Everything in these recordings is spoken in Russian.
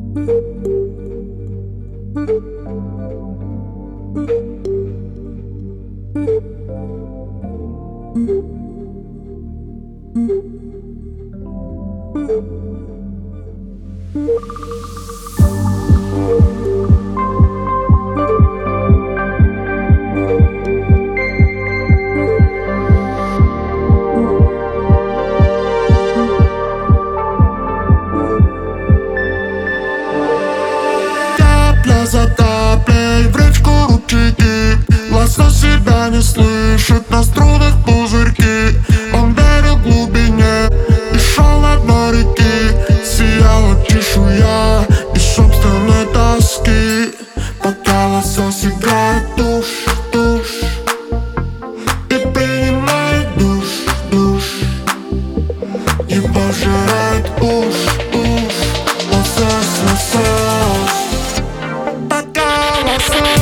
Капля за каплей в речку ручейки. Лосось себя не слышит, на струнах пузырьки. Он верил в глубине и шел на дно реки. Сияла чешуя из собственной тоски. Пока лосось играет душ, душ и принимает душ, душ. Его жрет уж, лосось, лосось. Пока лосось.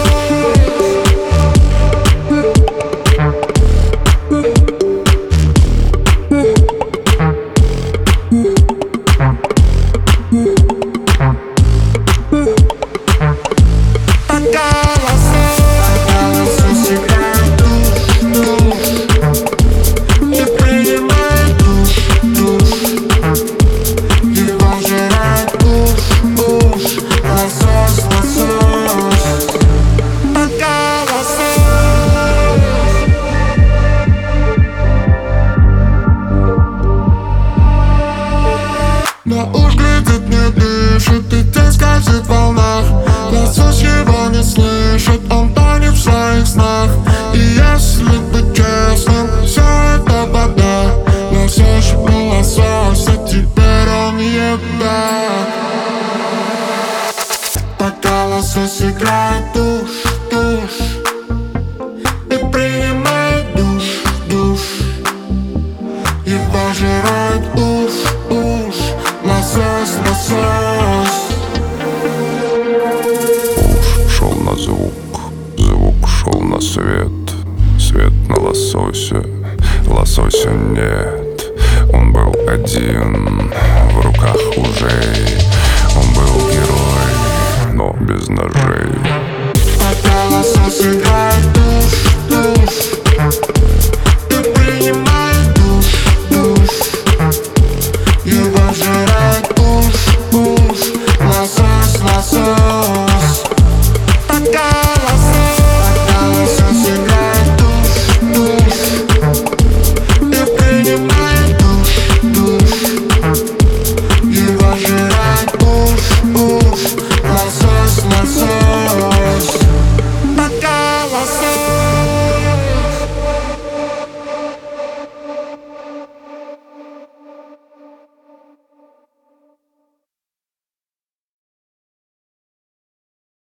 На уж глядит, не дышит, и тень скользит в волнах. Лосось его не слышит, он тонет в своих снах. И если быть честным, все это вода. Лосось был лосось, а теперь он еда. Пока лосось играет душ, душ и принимает душ, душ. Его жрет уж, лосось, лосось.